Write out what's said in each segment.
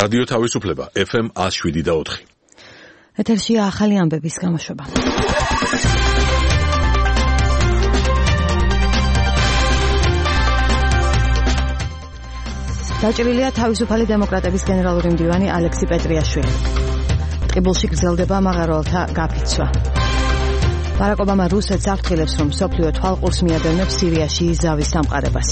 რადიო თავისუფლება FM 107.4. ეთერშია ახალი ამბების გამოშვება. დაჭრილია თავისუფალი დემოკრატების გენერალური მდივანი ალექსი პეტრიაშვილი. ტყიბულში გრძელდება მაღაროელთა გაფიცვა. ბარაკ ობამა რუსეთს აღთხილებს, რომ მსოფლიო თვალყურს მიადევნებს სირიაში ზავის დამყარებას.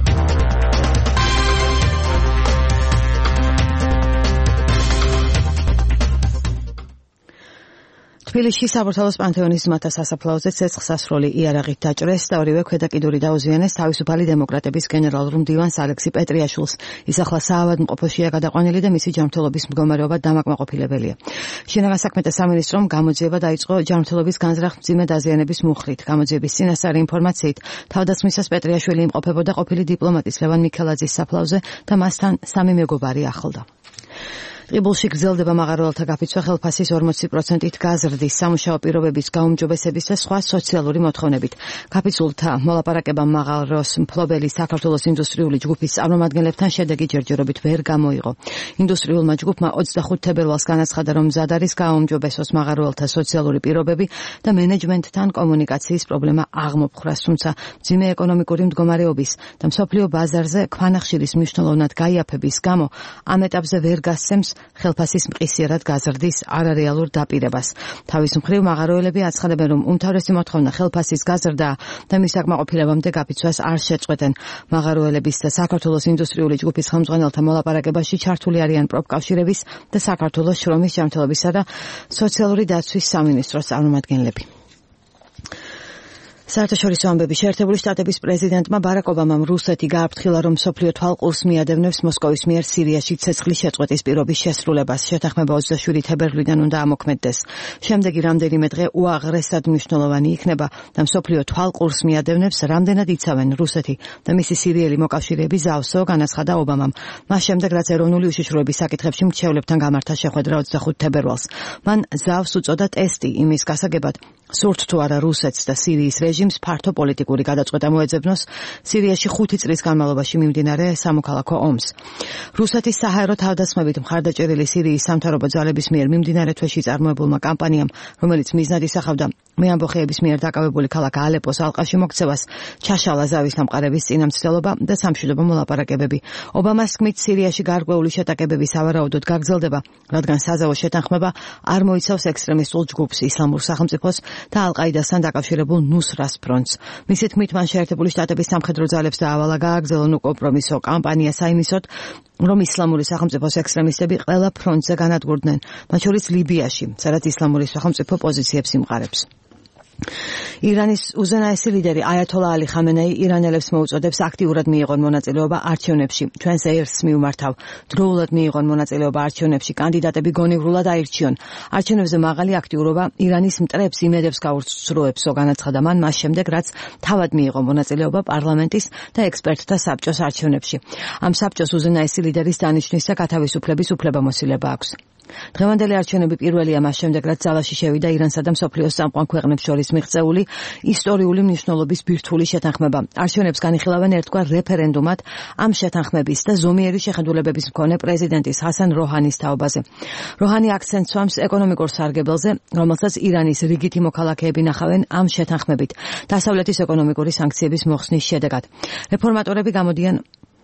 თბილისში საბურთალოს პანთეონის ძმათა სასაფლაოზე ცეცხლსასროლი იარაღით დაჭრეს და ორივე ქვედაკიდური დაუზიანეს თავისუფალი დემოკრატების გენერალურ მდივანს ალექსი პეტრიაშვილს. ის ახლა საავადმყოფოშია გადაყვანილი და მისი ჯანმრთელობის მდგომარეობა დამაკმაყოფილებელია. შინაგან საქმეთა სამინისტრომ გამოძიება დაიწყო ჯანმრთელობის განზრახ მძიმე დაზიანების მუხლით. გამოძიების წინასწარი ინფორმაციით თავდასხმისას პეტრიაშვილი იმყოფებოდა ყოფილი დიპლომატის ლევან მიქელაძის საფლავზე და მასთან 3 მეგობარი ახლდა. ტყიბულში გრძელდება მაღაროელთა გაფიცვა ხელფასის 40%-ით გაზრდის, სამუშაო პირობების გაუმჯობესების და სხვა სოციალური მოთხოვნებით. გაფიცულთა მოლაპარაკებამ მაღაროს მფლობელი საქართველოს ინდუსტრიული ჯგუფის წარმომადგენლებთან შედეგი ჯერჯერობით ვერ გამოიღო. ინდუსტრიულმა ჯგუფმა 25 თებერვალს განაცხადა, რომ მზად არის გააუმჯობესოს მაღაროელთა სოციალური პირობები და მენეჯმენტთან კომუნიკაციის პრობლემა აღმოფხვრას, თუმცა მძიმე ეკონომიკური მდგომარეობის და მსოფლიო ბაზარზე ქვანახშირის მნიშვნელოვნად გაიაფების გამო ამ ეტაპზე ვერ გასცემს ხელფასის მყისიერად გაზრდის არარეალურ დაპირებას. თავის მხრივ მაღაროელები აცხადებენ, რომ უმთავრესი მოთხოვნა ხელფასის გაზრდა და მის აკმაყოფილებამდე გაფიცვას არ შეწყვეტენ. მაღაროელების და საქართველოს ინდუსტრიული ჯგუფის ხელმძღვანელთა მოლაპარაკებაში ჩართული არიან პროფკავშირების და საქართველოს შრომის ჯანმრთელობისა და სოციალური დაცვის სამინისტროს წარმომადგენლები. საერთაშორისო ამბები. შეერთებული შტატების პრეზიდენტმა ბარაკ ობამამ რუსეთი გააფრთხილა, რომ მსოფლიო თვალყურს მიადევნებს მოსკოვის მიერ სირიაში ცეცხლის შეწყვეტის პირობის შესრულებას. შეთანხმება 27 თებერვლიდან უნდა ამოქმედდეს. შემდეგი რამდენიმე დღე უაღრესად მნიშვნელოვანი იქნება და მსოფლიო თვალყურს მიადევნებს, რამდენად იცავენ რუსეთი და მისი სირიელი მოკავშირეები ზავსო, განაცხადა ობამამ. მას შემდეგ, რაც ეროვნული უშიშროების საკითხებში მრჩევლებთან გამართა შეხვედრა 25 თებერვალს. მან ზავს უწოდა ტესტი იმის გასაგებად, სურთ თუ არა რუსეთს და სირიის რეჟიმს ფართო პოლიტიკური გადაწყვეტა მოეძებნოს სირიაში 5 წლის განმავლობაში მიმდინარე სამოქალაქო ომს. რუსეთის საჰაერო თავდასხმებით მხარდაჭერილი სირიის სამთავრობო ძალების მიერ მიმდინარე თვეში წარმოებულმა კამპანიამ, რომელიც მიზნად ისახავდა მეამბოხეების მიერ დაკავებული ქალაქ ალეპოს ალყაში მოქცევას, ჩაშალა ზავის დამყარების წინამცდელობა და სამშვიდობო მოლაპარაკებები. ობამას თქმით, სირიაში გარკვეული შეტაკებები სავარაუდოდ გაგრძელდება, რადგან საზავო შეთანხმება არ მოიცავს ექსტრემისტულ ჯგუფს, ისლამურ სახელმწიფოს და ალ-ყაიდასთან დაკავშირებულ ნუსრას ფრონტს. მისი თქმით, მან შეერთებული შტატების სამხედრო ძალებს დაავალა გააგრძელონ უკომპრომისო კამპანია საიმისოდ, რომ ისლამური სახელმწიფოს ექსტრემისტები ყველა ფრონტზე განადგურდნენ, მათ შორის ლიბიაში, სადაც ისლამური სახელმწიფო პოზიციებს იმყარებს. ირანის უზენაესი ლიდერი აიათოლა ალი ხამენეი ირანელებს მოუწოდებს აქტიურად მიიღონ მონაწილეობა არჩევნებში. ჩვენს ერს მივმართავ, დროულად მიიღონ მონაწილეობა არჩევნებში, კანდიდატები გონივრულად აირჩიონ. არჩევნებზე მაღალი აქტიურობა ირანის მტრებს იმედებს გაუსწროებსო, განაცხადა მან მას შემდეგ, რაც თავად მიიღო მონაწილეობა პარლამენტის და ექსპერტთა საბჭოს არჩევნებში. ამ საბჭოს უზენაესი ლიდერის დანიშვნის და გათავისუფლების უფლებამოსილება აქვს. დღევანდელი არჩევნები პირველია მას შემდეგ, რაც ძალაში შევიდა ირანსა და მსოფლიოს წამყვან ქვეყნებს შორის მიღწეული ისტორიული მნიშვნელობის ბირთვული შეთანხმება. არჩევნებს განიხილავენ ერთგვარ რეფერენდუმად ამ შეთანხმების და ზომიერი შეხედულებების მქონე პრეზიდენტის ჰასან როჰანის თაობაზე. როჰანი აქცენტს სვამს ეკონომიკურ სარგებელზე, რომელსაც ირანის რიგითი მოქალაქეები ნახავენ ამ შეთანხმებით, დასავლეთის ეკონომიკური სანქციების მოხსნის შედეგად. რეფორმატორები გამოდიან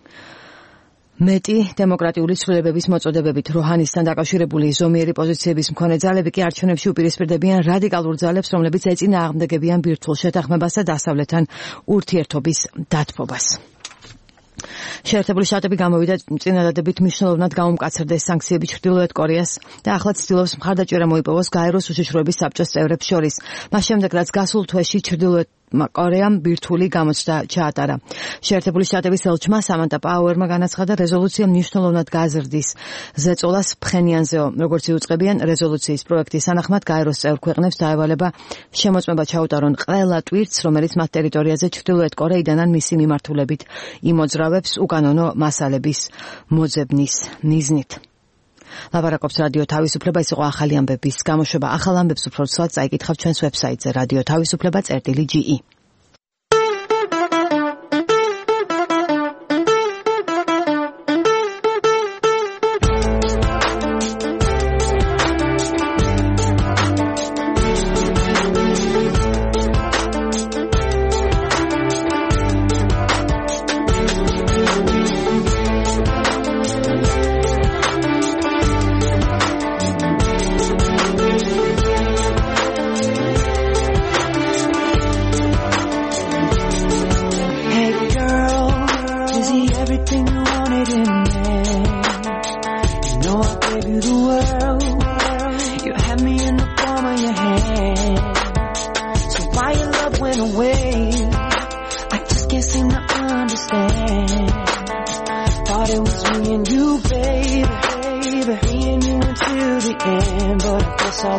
მეტი დემოკრატიული ცვლილებების მოწოდებებით. როჰანისთან დაკავშირებული ზომიერი პოზიციების მქონე ძალები კი არჩევნებში უპირისპირდებიან რადიკალურ ძალებს, რომლებიც ეწინააღმდეგებიან ბირთვულ შეთანხმებას და დასავლეთთან ურთიერთობის დათბობას. შეერთებული შტატები გამოვიდა წინადადებით მნიშვნელოვნად გაუმკაცრდეს санქციები ჩრდილოეთ კორეას და ახლა ცდილობს მხარდაჭერა მოიპოვოს გაეროს უშიშროების საბჭოს წევრებს შორის. მას შემდეგ, რაც გასულ თვეში ჩრდილოეთ კორეამ ბირთვული გამოცდა ჩაატარა. შეერთებული შტატების ელჩმა სამანტა პაუერმა განაცხადა, რეზოლუცია მნიშვნელოვნად გაზრდის ზეწოლას ფხენიანზეო. როგორც იუწყებიან, რეზოლუციის პროექტის თანახმად გაეროს წევრ ქვეყნებს დაევალება შემოწმება ჩაუტარონ ყველა ტვირთს, რომელიც მათ ტერიტორიაზე ჩრდილოეთ კორეიდან ან მისი მიმართულებით იმოძრავებს უკანონო მასალების მოძებნის მიზნით. ლაპარაკობს რადიო თავისუფლება, ის იყო ახალი ამბების გამოშვება. ახალ ამბებს უფრო ცუდად წაიკითხავთ ჩვენს ვებსაიტზე radiotavisufleba.ge.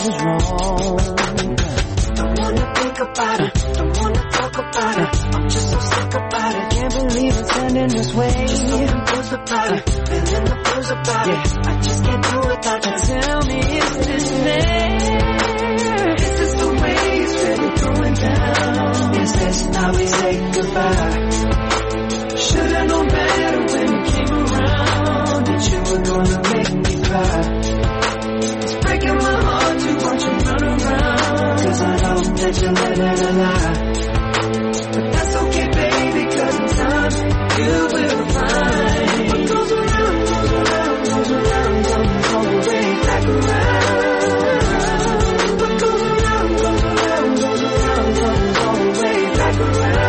was wrong. Don't wanna think about it, don't wanna talk about it. I'm just so sick about it. Can't believe it's ending this way. Just so confused about it, feeling the blues about it. I just can't do without you. Tell me, is this fair? Is this the way it's really going down? Is this how we say goodbye? Should've known better when you came around that you were gonna make me cry. It's breaking my heart to watch you run around, 'cause I know that you're living a lie. But that's okay, baby, 'cause in time you will find what goes around, goes around, goes around, comes all the way back around. What goes around, goes around, goes around, comes all the way back around.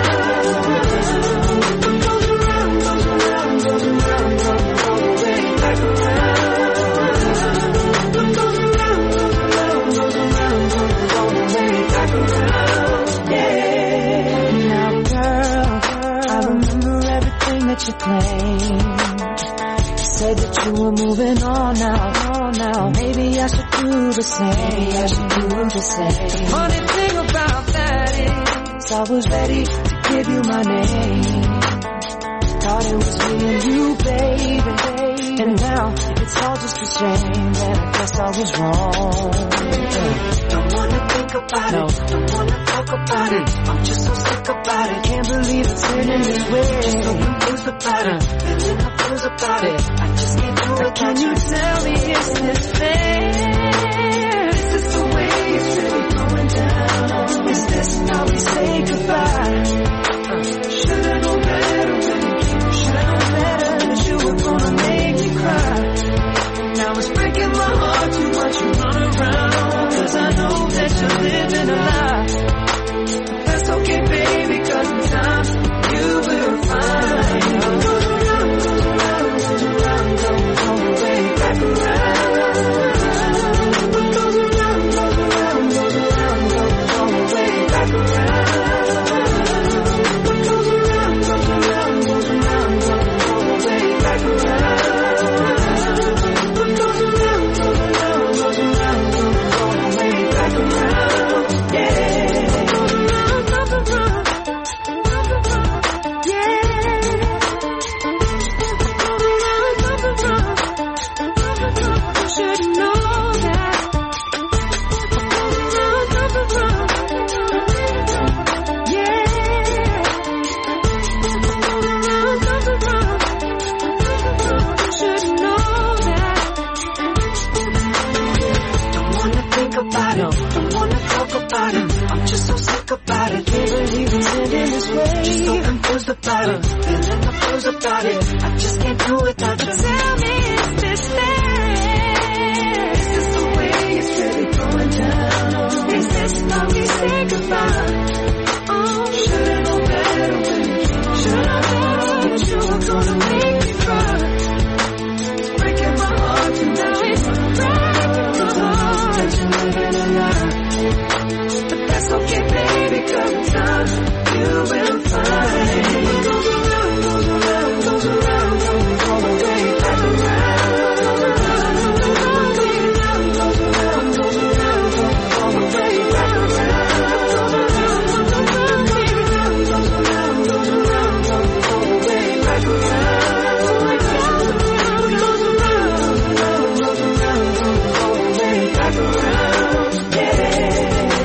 You claimed, you said that you were moving on now. Maybe I should do the same. The funny thing about that is I was ready to give you my name. Thought it was me and you, baby. And now it's all just a shame, and I guess I was wrong. Don't wanna think about it, don't wanna talk about it. I'm just so sick about it. Can't believe it's ending this way. Just so confused about it, feeling the blues about it. I just can't do it. Can you tell me, is this fair? Is this the way it's really going down? Is this how we say goodbye? Should've known better when you came. Should've known better that you were gonna make me cry. Now it's breaking my heart to watch you run around, 'cause I know that you're living a lie. That's okay, baby, 'cause in time you will find what goes around, goes around, goes around, comes all the way back around. What goes around, goes around, goes around, comes all the way back around. What goes around, goes around, goes around, comes all the way back around. What goes around, goes around, goes around, comes all the way back around. Yeah. About it, feeling the blues about it. I just can't do without you. Tell me, is this fair? Is this the way it's really going down? Is this how we say goodbye? Oh, should've known better when you came. Should've known that you were gonna make me cry. It's breaking my heart to now it's breaking my heart that you're living a lie. But that's okay, baby, 'cause in time you will find what goes around, goes around, goes around, comes all the way back around. What goes around, goes around, goes around, comes all the way back around. What goes around, goes around, goes around, comes all the way back around. What goes around, goes around, goes around, comes all the way back around. Yeah.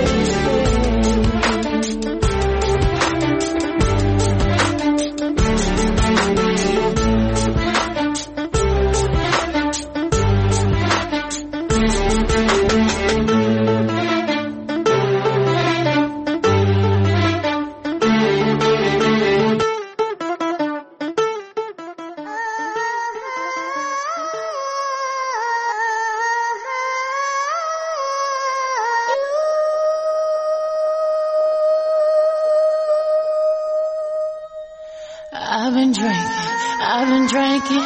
I've been drinking.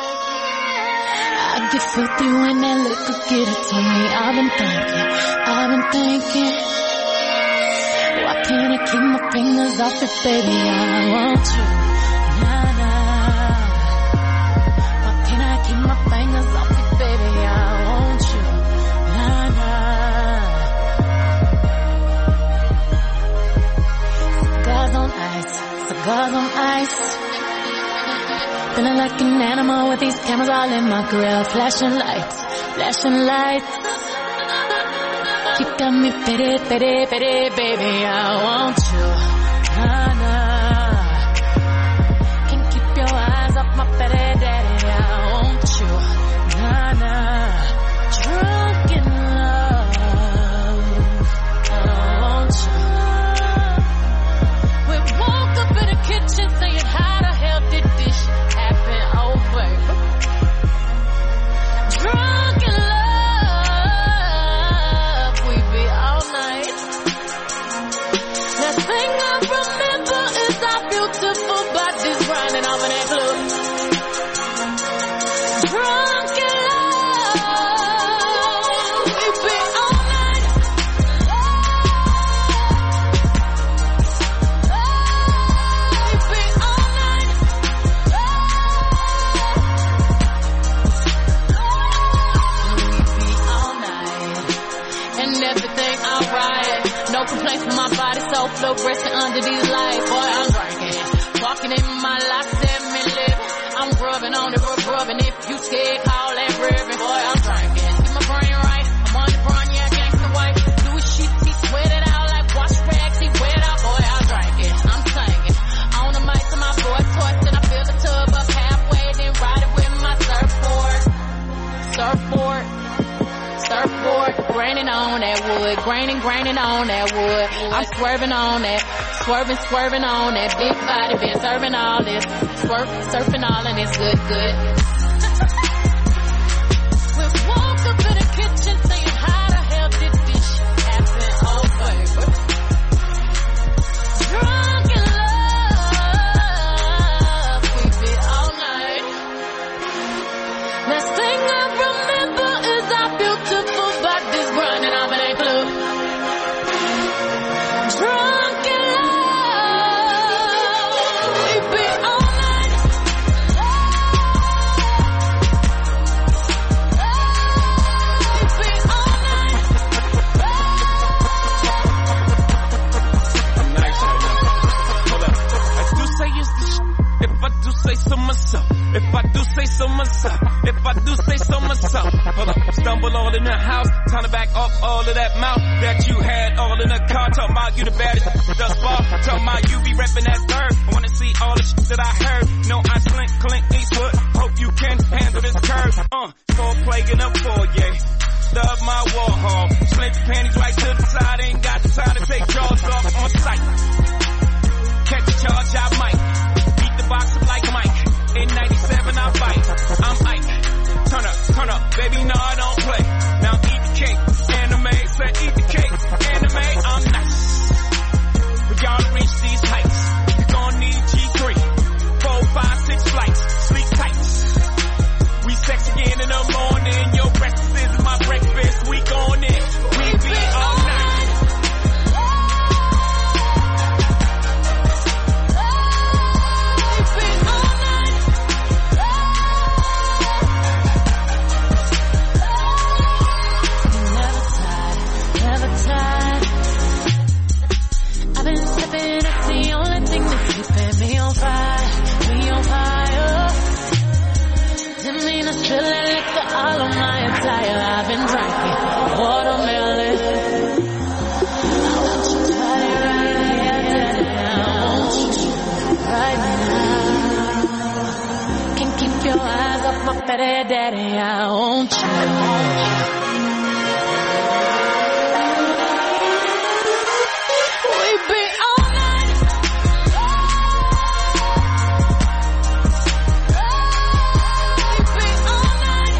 I get filthy when that liquor get it to me. I've been thinking. Why can't I keep my fingers off it, baby? I want you. Nah. Why can't I keep my fingers off it, baby? I want you. Nah. cigars on ice. Feeling like an animal with these cameras all in my grill. Flashing lights, flashing lights. You got me pity, pity, pity, baby, I want you. Nah, nah. Can't keep your eyes off my pity, daddy, I want you. Nah, nah. Drunk in love, I want you. We woke up in the kitchen saying how the hell did this happen, oh baby. Drunk in love, we be all night. The thing I remember is our beautiful bodies grinding off in that club. Drunk in love, we be all night. We be all night. We be all night. And everything alright. No complaints from my body, so fluorescent under these lights. Boy, I'm drinking. Walking in my locks and me living. I'm grubbing on the rubbing. If you scared, call that ribbon. Boy, I'm drinking. Get my brain right. I'm on the run, yeah, gangsta white. Louis sheets, he sweat it out like wash rags. He wet out, boy, I'm drinking. I'm singing. On the mic to my boy torch, and I fill the tub up halfway, then ride it with my surfboard. Surfboard. Surfboard, graining on that wood, graining on that wood. I'm swerving on that, swerving on that big body, been serving all this, surfing all and it's good. We woke up in the kitchen saying how the hell did this shit happen, oh baby. Drunk in love, we be all night. Last thing I remember is our beautiful bodies grinding off in that club. Drunk in love, we be all night. We be all night. I'm nice right now. Hold up. I do say it's the shit. If I do say so myself. If I do say so myself. If I do say so myself. Hold up. Stumble all in the house. Time to back up all of that mouth that you had all in the car. Talking about you the baddest thus far. Talking about you be repping that third. I wanna see all the shit that I heard. No, I slink Clint Eastwood. Hope you can handle this curve. Full plague in a foyer. Love my Warhol. Slip your panties right to the side. Ain't got the time to take jaws off on sight. Catch a charge, I might. Beat the box up like Mike. In 97, I fight. I'm Ike. Turn up, baby, no, I don't play. Now eat the cake, anime. Say eat the cake, anime. I'm nice. For y'all to reach these heights, you gon' need G3. 4, 5, 6 flights. Sleep tight. We sex again in the morning. Your breakfast is my breakfast. We gon' in. We be all night. I've been sipping, it's the only thing that's keeping me on fire. Didn't mean to spill that liquor all on my attire. I've been drinking watermelon. I want you tired right now. Can't keep your eyes off my petty daddy. I want you. We be all night. We be all night.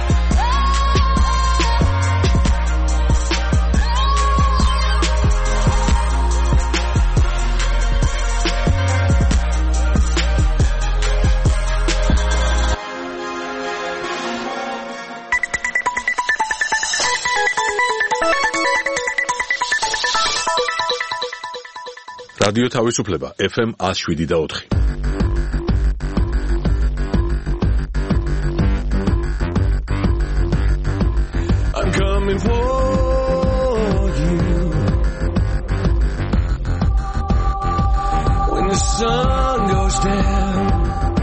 რადიო თავისუფლება FM 107.4. I'm coming for you. when the sun goes down.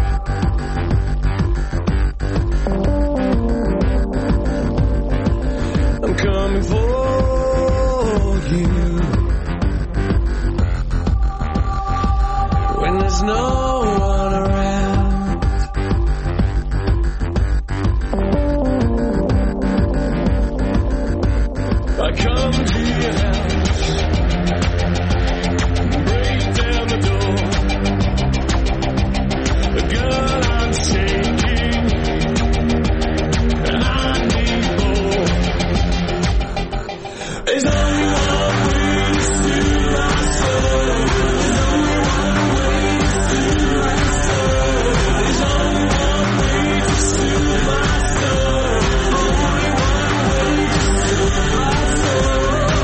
I'm coming for you when there's no one around. I come to your house, break down the door. Girl, I'm shaking, I need more. There's only one way to soothe my soul. There's only one way to soothe my soul. There's only one way to soothe my soul. Only one way to soothe my soul.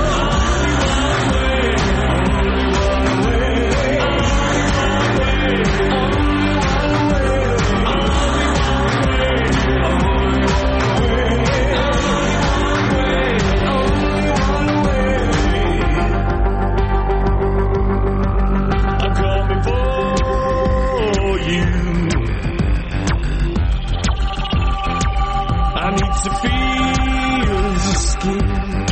To feel your skin.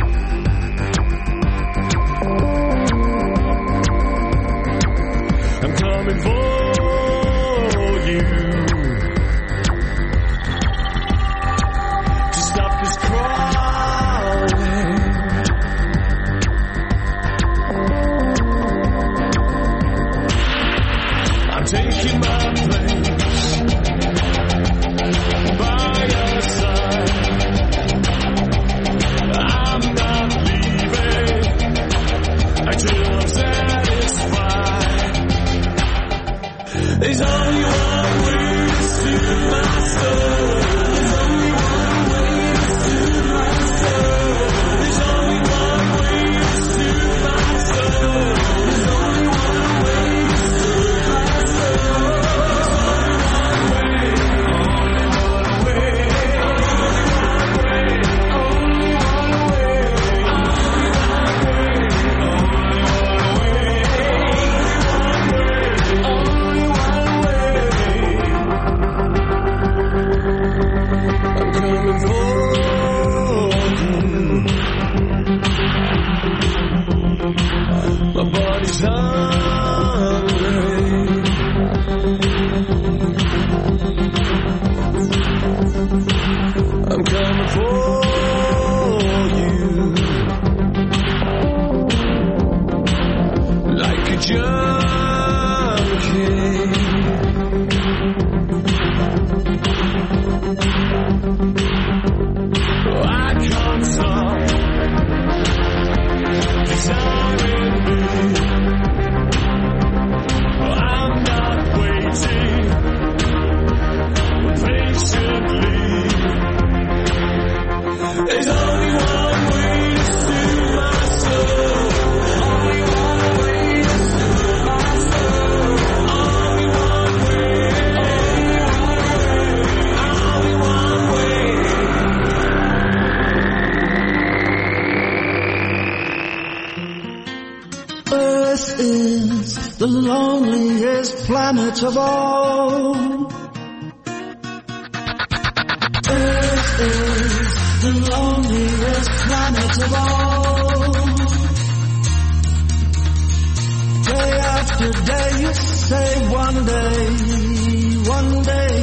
I'm coming for you to stop this crawling. I'm taking my place by your side. I'm not leaving until I'm satisfied. There's only one way to soothe my soul. There's only one way to soothe my soul. There's only one way to soothe my soul. There's only one way to soothe my soul. My body's hungry. I'm coming for you like a junkie. I can't stop desiring me. I'm not waiting patiently. There's only one way to soothe my soul. Only one way to soothe my soul. Only one way. Only one way. Earth is the loneliest planet of all. Earth is the loneliest planet of all. Day after day you say one day, one day.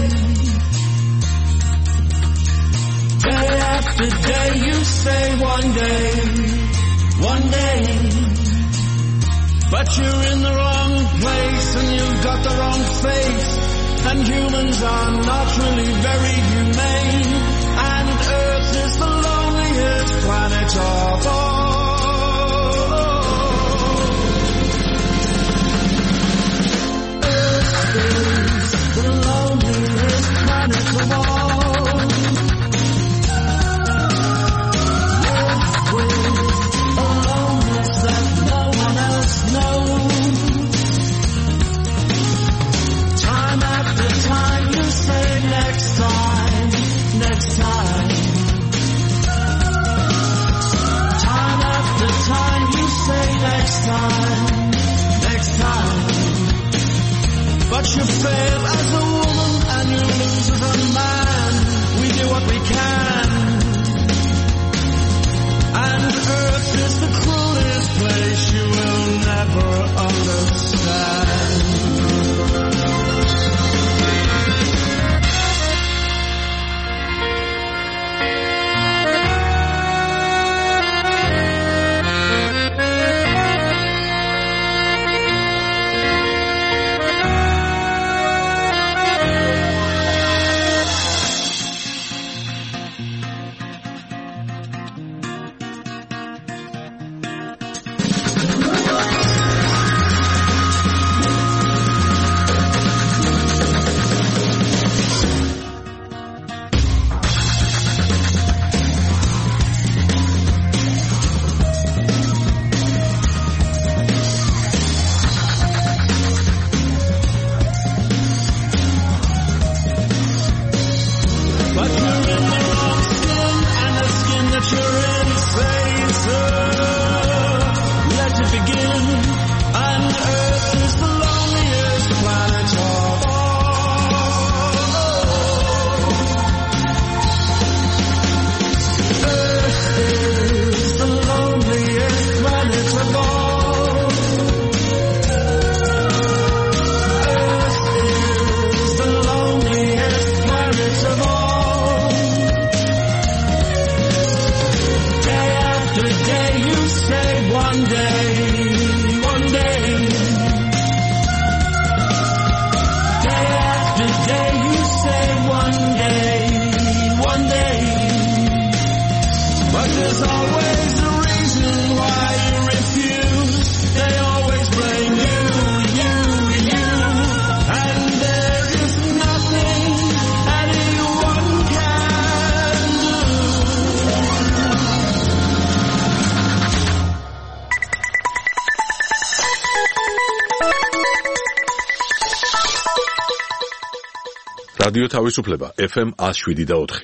Day after day you say one day, one day. But you're in the wrong place and you've got the wrong face. And humans are not really very humane. And Earth is the loneliest planet of all. Earth is the loneliest planet of all. Earth with a loneliness that no one else knows. Time after time you say next time, next time. Time fail as a woman and you lose as a man. We do what we can. And Earth is the cruelest place you will never understand. რადიო თავისუფლება FM 107.4.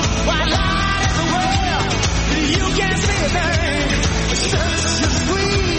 Sweet.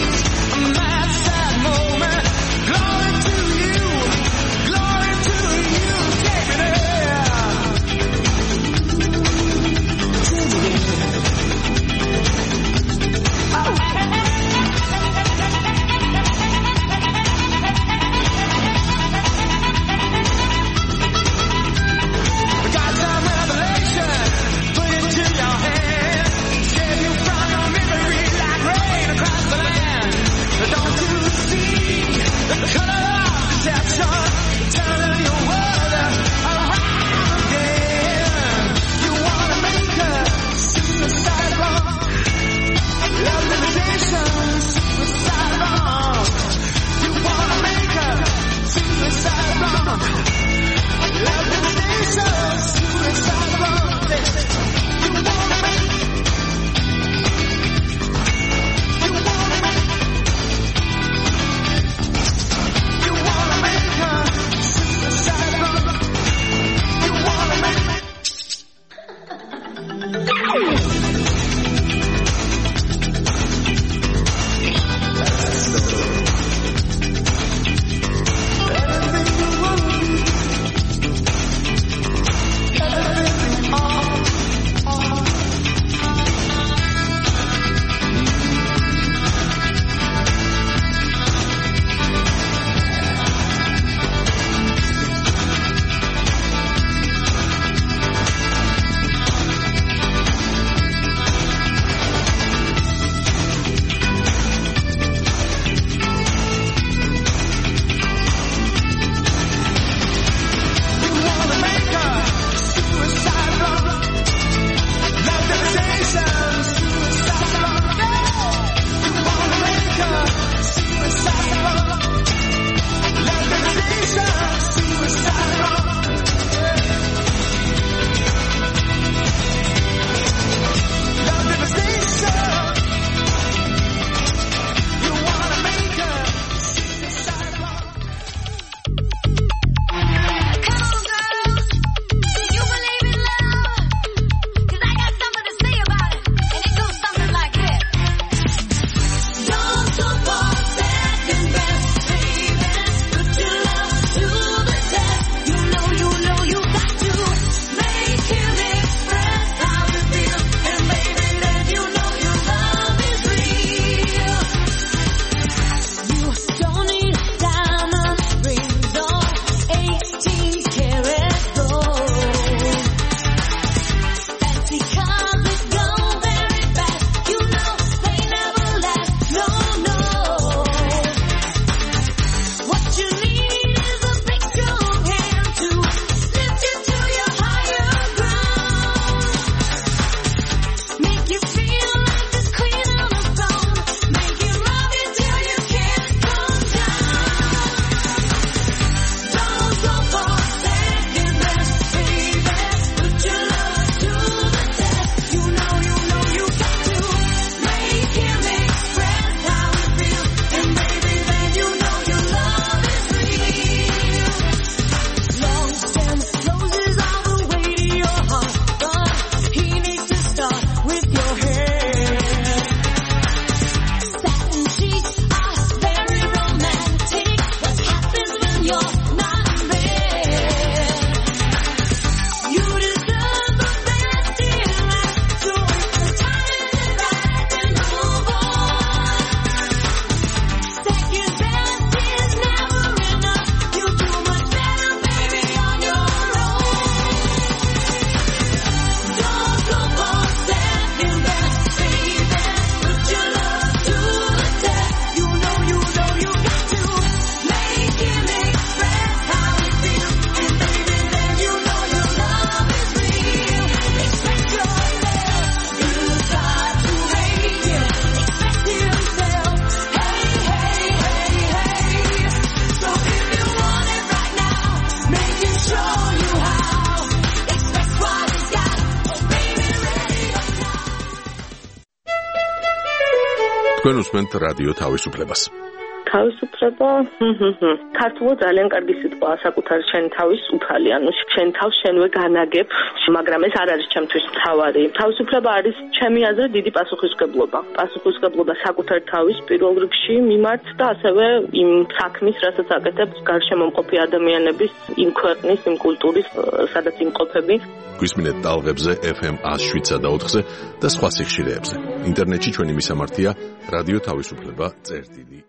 თქვენ უსმენთ რადიო თავისუფლებას. თავისუფლება ქართულად ძალიან კარგი სიტყვაა საკუთარ შენ თავის უფალი, ანუ შენ თავს შენვე განაგებ, მაგრამ ეს არ არის ჩემთვის მთავარი. თავისუფლება არის ჩემი აზრით დიდი პასუხისმგებლობა. პასუხისმგებლობა საკუთარ თავის პირველ რიგში მიმართ და ასევე იმ საქმის, რასაც აკეთებს გარშემო მყოფი ადამიანების, იმ ქვეყნის, იმ კულტურის, სადაც იმყოფები. გვისმინეთ ტალღებზე FM 107.4-ზე და სხვა სიხშირეებზე. ინტერნეტში ჩვენი მისამართია რადიო თავისუფლება წერტილი.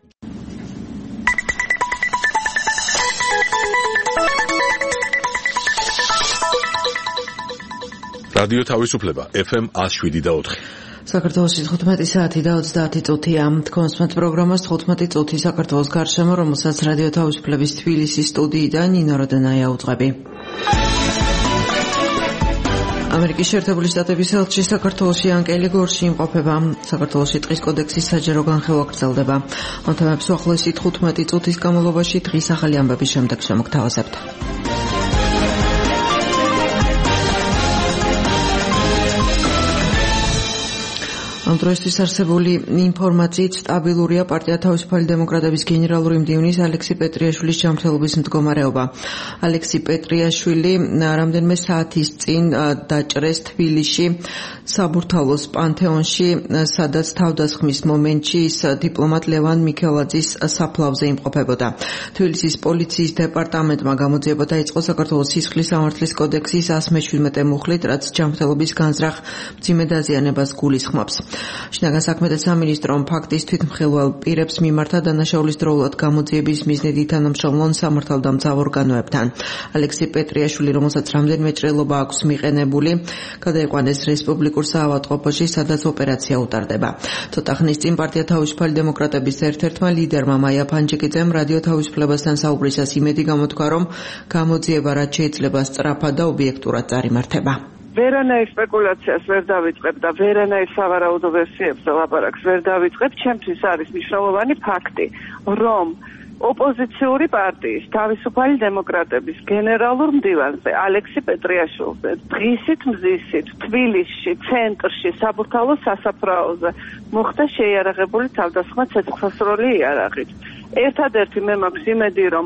რადიო თავისუფლება FM 107.4. საქართველოში 15 საათი და 30 წუთია. თქვენსმეთ პროგრამას 15 წუთი საქართველოს გარშემო, რომელსაც რადიო თავისუფლების თბილისის სტუდიიდან ნინო როდენაია უძღვები. ამერიკის შეერთებული შტატების ელჩი საქართველოში ანკელი გორში იმყოფება. საქართველოში ტყის კოდექსის საჯარო განხილვა გრძელდება. ამ თემებს უახლოესი 15 წუთის განმავლობაში დღის ახალი ამბების შემდეგ შემოგთავაზებთ. ამ დროისთვის არსებული ინფორმაციით სტაბილურია პარტია თავისუფალი დემოკრატების გენერალური მდივნის ალექსი პეტრიაშვილის ჯანმრთელობის მდგომარეობა. ალექსი პეტრიაშვილი რამდენიმე საათის წინ დაჭრეს თბილისში საბურთალოს პანთეონში, სადაც თავდასხმის მომენტში ის დიპლომატ ლევან მიქელაძის საფლავზე იმყოფებოდა. თბილისის პოლიციის დეპარტამენტმა გამოძიება დაიწყო საქართველოს სისხლის სამართლის კოდექსის 117 მუხლით, რაც ჯანმრთელობის განზრახ მძიმე დაზიანებას გულისხმობს. შინაგან საქმეთა სამინისტრომ ფაქტის თვითმხილველ პირებს მიმართა დანაშაულის დროულად გამოძიების მიზნით ითანამშრომლონ სამართალდამცავ ორგანოებთან. ალექსი პეტრიაშვილი, რომელსაც რამდენიმე ჭრილობა აქვს მიყენებული, გადაიყვანეს რესპუბლიკურ საავადმყოფოში, სადაც ოპერაცია უტარდება. ცოტა ხნის წინ პარტია თავისუფალი დემოკრატების ერთ-ერთმა ლიდერმა მაია ფანჯიკიძემ რადიო თავისუფლებასთან საუბრისას იმედი გამოთქვა, რომ გამოძიება რაც შეიძლება სწრაფად და ობიექტურად წარიმართება. ვერანაირ სპეკულაციას ვერ დავიწყებ და ვერანაირ სავარაუდო ვერსიებზე ლაპარაკს ვერ დავიწყებ. ჩემთვის არის მნიშვნელოვანი ფაქტი, რომ ოპოზიციური პარტიის თავისუფალი დემოკრატების გენერალურ მდივანზე ალექსი პეტრიაშვილზე დღისით მზისით თბილისში ცენტრში საბურთალოს სასაფლაოზე მოხდა შეიარაღებული თავდასხმა ცეცხლსასროლი იარაღით. ერთადერთი მე მაქვს იმედი, რომ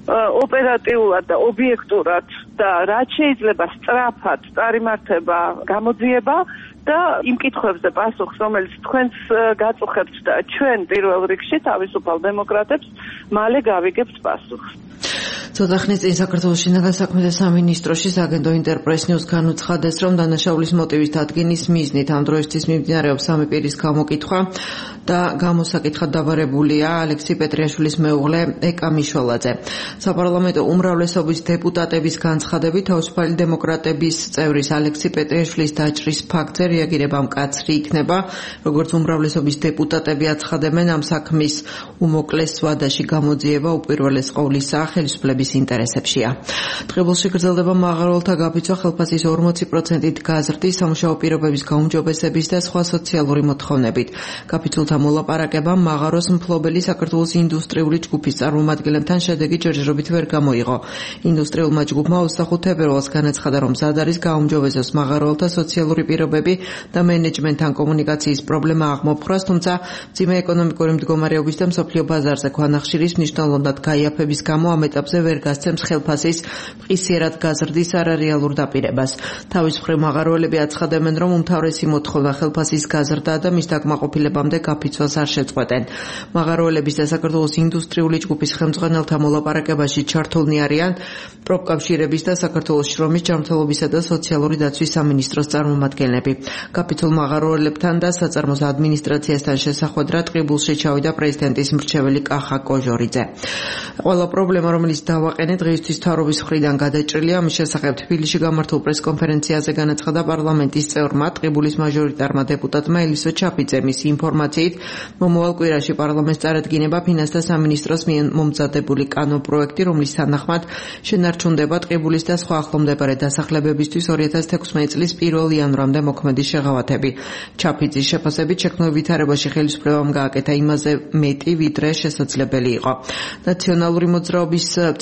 ოპერატიულად და ობიექტურად და რაც შეიძლება სწრაფად წარიმართება გამოძიება და იმ კითხვებზე პასუხს, რომელიც თქვენს გაწუხებთ და ჩვენ პირველ რიგში თავისუფალ დემოკრატებს მალე გავიგებთ პასუხს. ცოტა ხნის წინ საქართველოს შინაგან საქმეთა სამინისტროში საგენდო ინტერპრეს ნიუს განუცხადეს, რომ დანაშაულის მოტივის დადგენის მიზნით ამ დროისთვის მიმდინარეობს სამი პირის გამოკითხვა და გამოსაკითხად დაბარებულია ალექსი პეტრიაშვილის მეუღლე ეკა მიშველაძე. საპარლამენტო უმრავლესობის დეპუტატების განცხადებით თავისუფალი დემოკრატების წევრის ალექსი პეტრიაშვილის დაჭრის ფაქტზე რეაგირება მკაცრი იქნება, როგორც უმრავლესობის დეპუტატები აცხადებენ, ამ საქმის უმოკლეს ვადაში გამოძიება უპირველეს ყოვლისა ხელისუფლების ინტერესებშია. ტყიბულში გრძელდება მაღაროელთა გაფიცვა ხელფასის 40%-ით გაზრდის, სამუშაო პირობების გაუმჯობესების და სხვა სოციალური მოთხოვნებით. გაფიცულთა მოლაპარაკებამ მაღაროს მფლობელი საქართველოს ინდუსტრიული ჯგუფის წარმომადგენლებთან შედეგი ჯერჯერობით ვერ გამოიღო. ინდუსტრიულმა ჯგუფმა 25 თებერვალს განაცხადა, რომ მზად არის გაუმჯობესოს მაღაროელთა სოციალური პირობები და მენეჯმენტთან კომუნიკაციის პრობლემა აღმოფხვრას, თუმცა მძიმე ეკონომიკური მდგომარეობის და მსოფლიო ბაზარზე ქვანახშირის მნიშვნელოვნად გაიაფების გამო ამ ეტაპზე ვერ გასცემს ხელფასის მყისიერად გაზრდის არარეალურ დაპირებას. თავის მხრივ მაღაროელები აცხადებენ, რომ უმთავრესი მოთხოვნა ხელფასის გაზრდა და მის დაკმაყოფილებამდე გაფიცვას არ შეწყვეტენ. მაღაროელების და საქართველოს ინდუსტრიული ჯგუფის ხელმძღვანელთა მოლაპარაკებაში ჩართულნი არიან პროფკავშირების და საქართველოს შრომის ჯანმრთელობისა და სოციალური დაცვის სამინისტროს წარმომადგენლები. გაფიცულ მაღაროელებთან და საწარმოს ადმინისტრაციასთან შესახვედრად ტყიბულში ჩავიდა პრეზიდენტის მრჩეველი კახა კოჟორიძე. ყველა პრობლემა, რომელიც დავაყენე დღეისთვის მთავრობის მხრიდან გადაჭრილია, ამის შესახებ თბილისში გამართულ პრესკონფერენციაზე განაცხადა პარლამენტის წევრმა ტყიბულის მაჟორიტარმა დეპუტატმა ელისო ჩაფიძე. მისი ინფორმაციით, მომავალ კვირაში პარლამენტს წარადგინება ფინანსთა სამინისტროს მომზადებული კანონპროექტი, რომლის თანახმად შენარჩუნდება ტყიბულის და სხვა ახლომდებარე დასახლებებისთვის 2016 წლის 1 იანვრამდე მოქმედი შეღავათები. ჩაფიძის შეფასებით შექმნილ ვითარებაში ხელისუფლებამ გააკეთა იმაზე მეტი, ვიდრე შესაძლებელი იყო. ნაციონალური მოძრაობის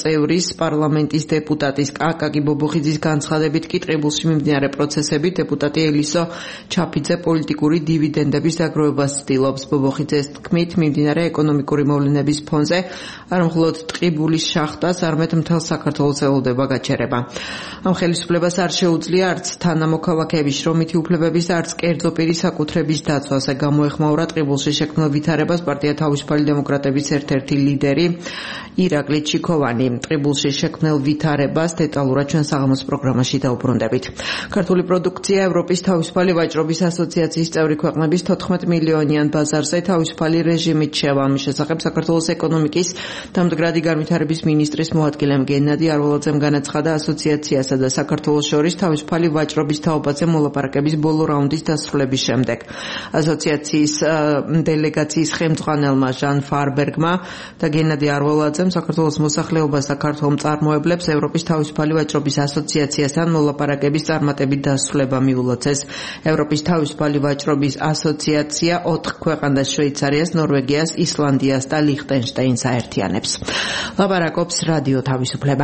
წევრის პარლამენტის დეპუტატის აკაკი ბობოხიძის განცხადებით კი ტყიბულში მიმდინარე პროცესები დეპუტატი ელისო ჩაფიძე პოლიტიკური დივიდენდების დაგროვებას ცდილობს. ბობოხიძეს თქმით, მიმდინარე ეკონომიკური მოვლენების ფონზე არ მხოლოდ ტყიბულის შახტას, არამედ მთელ საქართველოს ელოდება გაჩერება. ამ ხელისუფლებას არ შეუძლია არც თანამოქალაქეების შრომითი უფლებების, არც კერძო პირის საკუთრების დაცვაზე გამოეხმაურა ტყიბულში შექმნილ ვითარებას პარტია თავისუფალი დემოკრატების ერთ-ერთი ლიდერი ირაკლი ჩიქოვანი. ტყიბულში შექმნილ ვითარებას დეტალურად ჩვენ საღამოს პროგრამაში დაუბრუნდებით. ქართული პროდუქცია ევროპის თავისუფალი ვაჭრობის ასოციაციის წევრი ქვეყნების 14 მილიონიან ბაზარზე თავისუფალი რეჟიმით შევა. ამის შესახებ საქართველოს ეკონომიკის და მდგრადი განვითარების მინისტრის მოადგილემ გენადი არველაძემ განაცხადა ასოციაციასა და საქართველოს შორის თავისუფალი ვაჭრობის თაობაზე მოლაპარაკების ბოლო რაუნდის დასრულების შემდეგ. ასოციაციის დელეგაციის ხელმძღვანელმა ჟან ფარბერგმა და გენადი არველაძემ საქართველოს მოსახლეობას და ქართულ მწარმოებლებს ევროპის თავისუფალი ვაჭრობის ასოციაციასთან მოლაპარაკების წარმატებით დასრულება მიულოცეს. ევროპის თავისუფალი ვაჭრობის ასოციაცია 4 ქვეყანას შვეიცარიას, ნორვეგიას, ისლანდიას და ლიხტენშტაინს აერთიანებს. ლაპარაკობს რადიო თავისუფლება.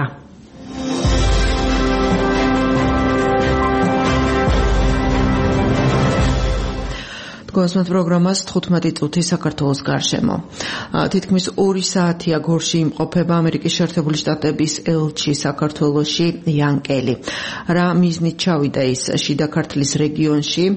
გოსმოთ პროგრამას 15 წუთი საქართველოს გარშემო. თითქმის 2 საათია გორში იმყოფება ამერიკის შეერთებული შტატების ელჩი საქართველოში იან კელი. რა მიზნით ჩავიდა ის შიდა ქართლის რეგიონში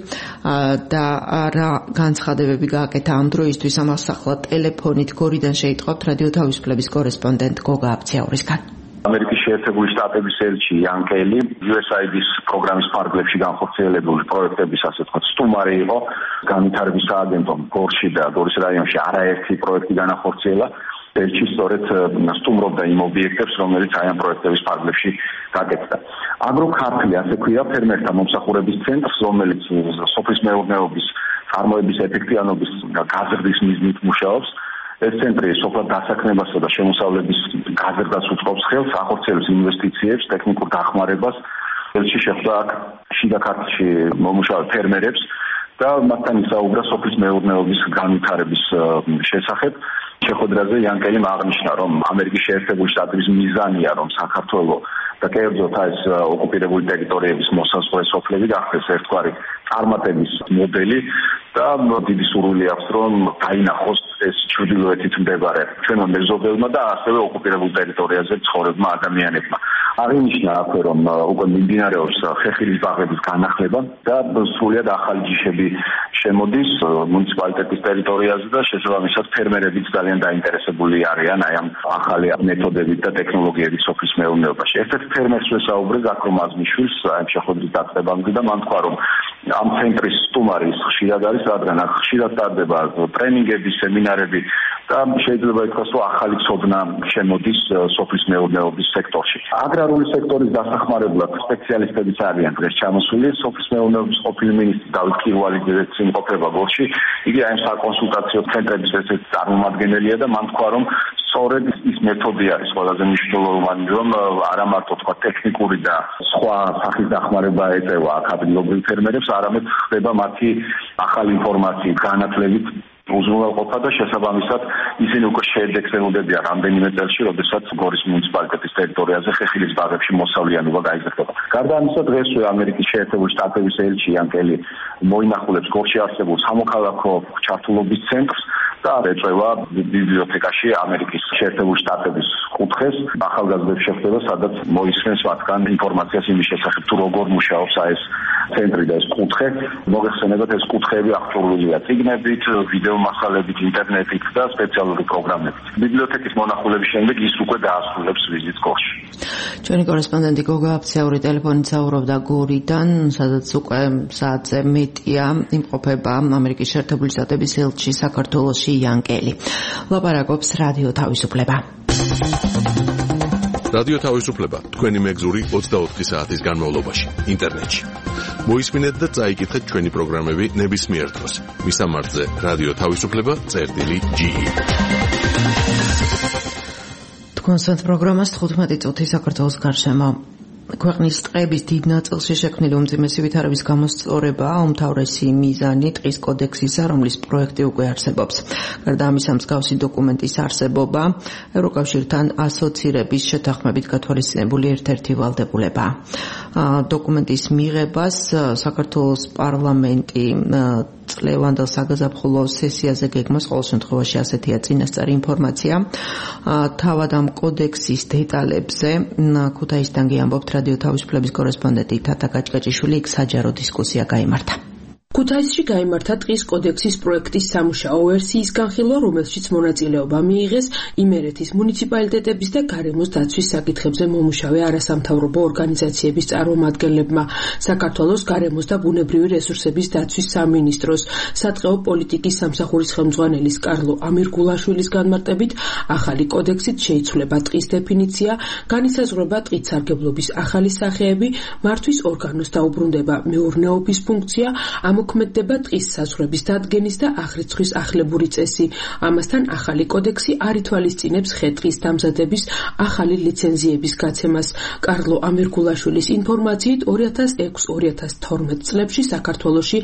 და რა განცხადებები გააკეთა ამ დროისთვის, ამას ახლა ტელეფონით გორიდან შეიტყობთ რადიო თავისუფლების კორესპონდენტ გოგა აბციაურისგან. ამერიკის შეერთებული შტატების ელჩი იან კელი USAID-ის პროგრამის ფარგლებში განხორციელებული პროექტების, ასე ვთქვათ, სტუმარი იყო. განვითარების სააგენტომ გორში და გორის რაიონში არაერთი პროექტი განახორციელა. ელჩი სწორედ სტუმრობდა იმ ობიექტებს, რომელიც აი ამ პროექტების ფარგლებში გაკეთდა. აგროქართლი, ასე ქვია, ფერმერთა მომსახურების ცენტრს, რომელიც სოფლის მეურნეობის წარმოების ეფექტიანობის გაზრდის მიზნით მუშაობს. ეს ცენტრი სოფლად დასაქმებასა და შემოსავლების გაზრდას უწყობს ხელს, ახორციელებს ინვესტიციებს, ტექნიკურ დახმარებას. ელჩი შეხვდა აქ შიდა ქართლში მომუშავე ფერმერებს და მათთან ისაუბრა სოფლის მეურნეობის განვითარების შესახებ. შეხვედრაზე იან კელიმ აღნიშნა, რომ ამერიკის შეერთებული შტატების მიზანია, რომ საქართველოს და კერძოდ ეს ოკუპირებული ტერიტორიების მოსაზღვრე სოფლები გახდეს ერთგვარი წარმატების მოდელი და დიდი სურვილი აქვს, რომ დაინახოს ეს ჩრდილოეთით მდებარე ჩვენო მეზობელმა და ასევე ოკუპირებულ ტერიტორიაზე ცხოვრებმა ადამიანებმა. აღინიშნა აქვე, რომ უკვე მიმდინარეობს ხეხილის ბაღების განახლება და სრულიად ახალი ჯიშები შემოდის მუნიციპალიტეტის ტერიტორიაზე და შესაბამისად ფერმერებიც ძალიან დაინტერესებული არიან აი ამ ახალი მეთოდებით და ტექნოლოგიებით სოფლის მეურნეობაში. ერთ-ერთ ფერმერს ვესაუბრე, ზაქრო მაზმიშვილს, ამ შეხვედრის დაწყებამდე და მან თქვა, რომ ამ ცენტრის სტუმარი ხშირად არის, რადგან აქ ხშირად ტარდება ტრენინგები, სემინარები და შეიძლება ითქვას, რომ ახალი ცოდნა შემოდის სოფლის მეურნეობის სექტორში. აგრარული სექტორის დასახმარებლად სპეციალისტებიც არიან დღეს ჩამოსული. სოფლის მეურნეობის ყოფილი მინისტრი დავით კირვალიძეც იმყოფება გორში. იგი აი საკონსულტაციო ცენტრების ერთ-ერთი წარმომადგენელია და მან თქვა, რომ სწორედ ის მეთოდი არის ყველაზე მნიშვნელოვანი, რომ არა მარტო თქვა ტექნიკური და სხვა სახის დახმარება ეწევა აქ ადგილობრივ ფერმერებს, არამედ ხდება მათი ახალი ინფორმაციით, განათლებით უზრუნველყოფა და შესაბამისად ისინი უკვე შედეგს ელოდებიან რამდენიმე წელში, როდესაც გორის მუნიციპალიტეტის ტერიტორიაზე ხეხილის ბაღებში მოსავლიანობა გაიზრდება. გარდა ამისა, დღესვე ამერიკის შეერთებული შტატების ელჩი იან კელი მოინახულებს გორში არსებულ სამოქალაქო ჩართულობის ცენტრს და ეწევა ბიბლიოთეკაში ამერიკის შეერთებული შტატების კუთხეს. ახალგაზრდებს შეხვდება, სადაც მოისმენს მათგან ინფორმაციას იმის შესახებ, თუ როგორ მუშაობს ეს ცენტრი და ეს კუთხე. მოგეხსენებათ, ეს კუთხეები აღჭურვილია წიგნებით, ვიდეო მასალებით, ინტერნეტით და სპეციალური პროგრამებით. ბიბლიოთეკის მონახულების შემდეგ ის უკვე დაასრულებს ვიზიტს გორში. ჩვენი კორესპონდენტი გოგა აბციაური ტელეფონით საუბრობდა გორიდან, სადაც უკვე საათზე მეტია იმყოფება ამერიკის შეერთებული შტატების ელჩი საქართველოში იან კელი. ლაპარაკობს რადიო თავისუფლება. რადიო თავისუფლება თქვენი მეგზური 24 საათის განმავლობაში ინტერნეტში. მოისმინეთ და წაიკითხეთ ჩვენი პროგრამები ნებისმიერ დროს. მისამართზე რადიო თავისუფლება.ge. თქვენს პროგრამას 15 წუთი საქართველოს გარშემო. ქვეყნის ტყეების დიდ ნაწილში შექმნილი უმძიმესი ვითარების გამოსწორებაა უმთავრესი მიზანი ტყის კოდექსისა, რომლის პროექტი უკვე არსებობს. გარდა ამისა, მსგავსი დოკუმენტის არსებობა ევროკავშირთან ასოცირების შეთანხმებით გათვალისწინებული ერთ-ერთი ვალდებულებაა. დოკუმენტის მიღებას საქართველოს პარლამენტი წლევანდელ საგაზაფხულო სესიაზე გეგმავს. ყოველ შემთხვევაში ასეთია წინასწარი ინფორმაცია. თავად ამ კოდექსის დეტალებზე ქუთაისიდან გიამბობთ რადიო თავისუფლების კორესპონდენტი თათა გაჭგაჭიშვილი. იქ საჯარო დისკუსია გაიმართა. ქუთაისში გაიმართა ტყის კოდექსის პროექტის სამუშაო ვერსიის განხილვა, რომელშიც მონაწილეობა მიიღეს იმერეთის მუნიციპალიტეტების და გარემოს დაცვის საკითხებზე მომუშავე არასამთავრობო ორგანიზაციების წარმომადგენლებმა. საქართველოს გარემოს და ბუნებრივი რესურსების დაცვის სამინისტროს სატყეო პოლიტიკის სამსახურის ხელმძღვანელის კარლო ამირგულაშვილის განმარტებით, ახალი კოდექსით შეიცვლება ტყის დეფინიცია, განისაზღვრება ტყით სარგებლობის ახალი სახეები, მართვის ორგანოს დაუბრუნდება მეურნეობის ფუნქცია, ამოქმედდება ტყის საზღვრების დადგენის და აღრიცხვის ახლებური წესი. ამასთან ახალი კოდექსი არ ითვალისწინებს ხე-ტყის დამზადების ახალი ლიცენზიების გაცემას. კარლო ამირგულაშვილის ინფორმაციით 2006-2012 წლებში საქართველოში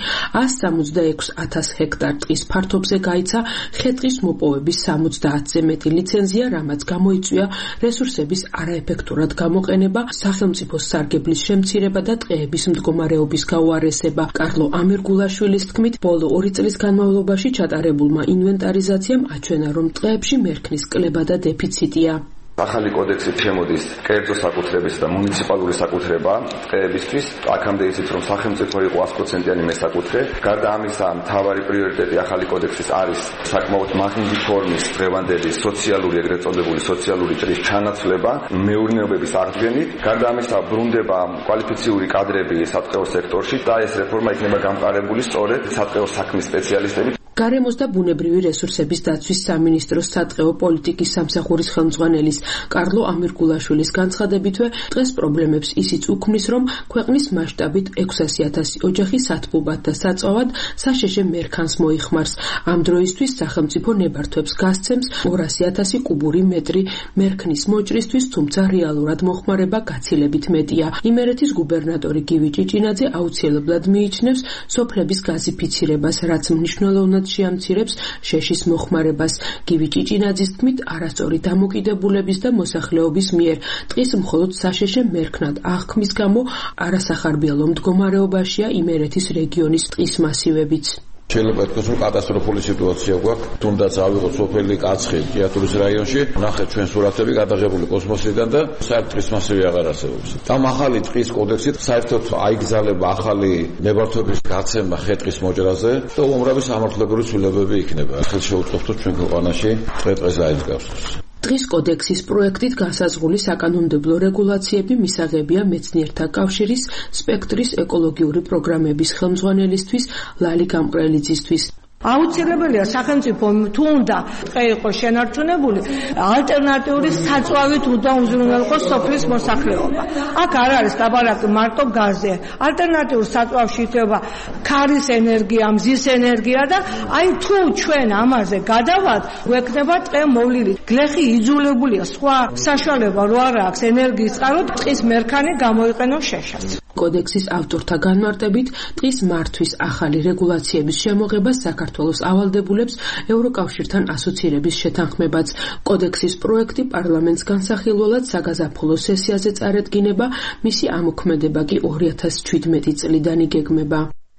166,000 ჰექტარ ტყის ფართობზე გაიცა ხე-ტყის მოპოვების 70-ზე მეტი ლიცენზია, რამაც გამოიწვია რესურსების არაეფექტურად გამოყენება, სახელმწიფოს სარგებლის შემცირება და ტყეების მდგომარეობის გაუარესება. კარლო ამირგულაშვილის თქმით, ბოლო 2 წლის განმავლობაში ჩატარებულმა ინვენტარიზაციამ აჩვენა, რომ ტყეებში მერქნის კლება და დეფიციტია. ახალი კოდექსით შემოდის კერძო საკუთრების და მუნიციპალური საკუთრება ტყეებისთვის. აქამდე იცით, რომ სახელმწიფო იყო 100%-იანი მესაკუთრე. გარდა ამისა, მთავარი პრიორიტეტი ახალი კოდექსის არის საკმაოდ მაღალი ფორმის დღევანდელი სოციალური, ეგრეთ წოდებული სოციალური ჭრის ჩანაცვლება მეურნეობების აღდგენით. გარდა ამისა, ბრუნდება კვალიფიციური კადრები სატყეო სექტორში და ეს რეფორმა იქნება გამყარებული სწორედ სატყეო საქმის სპეციალისტებით. გარემოს და ბუნებრივი რესურსების დაცვის სამინისტროს სატყეო პოლიტიკის სამსახურის ხელმძღვანელის კარლო ამირგულაშვილის განცხადებითვე, ტყეს პრობლემებს ისიც უქმნის, რომ ქვეყნის მასშტაბით 600,000 ოჯახი სათბობად და საწვავად საშეშე მერქანს მოიხმარს. ამ დროისთვის სახელმწიფო ნებართვებს გასცემს 200,000 კუბური მეტრი მერქნის მოჭრისთვის, თუმცა რეალურად მოხმარება გაცილებით მეტია. იმერეთის გუბერნატორი გივი ჭიჭინაძე აუცილებლად მიიჩნევს სოფლების გაზიფიცირებას, რაც მნიშვნელოვნად შეამცირებს შეშის მოხმარებას. გივი ჭიჭინაძის თქმით, არასწორი დამოკიდებულების და მოსახლეობის მიერ ტყის მხოლოდ საშეშე მერქნად აღქმის გამო არასახარბიელო მდგომარეობაშია იმერეთის რეგიონის ტყის მასივებიც. შეიძლება ითქვას, რომ კატასტროფული სიტუაცია გვაქვს. თუნდაც ავიღოთ სოფელი კაცხი ჭიათურის რაიონში, ნახეთ ჩვენ სურათები გადაღებული კოსმოსიდან და საერთოდ ტყის მასივი აღარ არსებობს. ამ ახალი ტყის კოდექსით საერთოდ აიგზავნება ახალი ნებართვების გაცემა ხე-ტყის მოჭრაზე და უამრავი სამართლებრივი ცვლილებები იქნება. ახლა შეუწყობთ ჩვენ ქვეყანაში ტყე-ტყეს დაიძგავსოს. ტყის კოდექსის პროექტით განსაზღვრული საკანონმდებლო რეგულაციები მისაღებია მეცნიერთა კავშირის სპექტრის ეკოლოგიური პროგრამების ხელმძღვანელისთვის ლალი გამყრელიძისთვის. აუცილებელია სახელმწიფო თუ უნდა ტყე იყოს შენარჩუნებული, ალტერნატიული საწვავით უნდა უზრუნველყოს სოფლის მოსახლეობა. აქ არ არის ლაპარაკი მარტო გაზზე. ალტერნატიულ საწვავში იქნება ქარის ენერგია, მზის ენერგია და აი თუ ჩვენ ამაზე გადავალთ, გვექნება ტყე მოვლილი. გლეხი იძულებულია სხვა საშუალება რო არ აქვს ენერგიის წყაროდ ტყის მერქანი გამოიყენოს შეშაც. კოდექსის ავტორთა განმარტებით, ტყის მართვის ახალი რეგულაციების შემოღებას საქართველოს ავალდებულებს ევროკავშირთან ასოცირების შეთანხმებაც. კოდექსის პროექტი პარლამენტს განსახილველად საგაზაფხულო სესიაზე წარედგინება, მისი ამოქმედება კი 2017 წლიდან იგეგმება.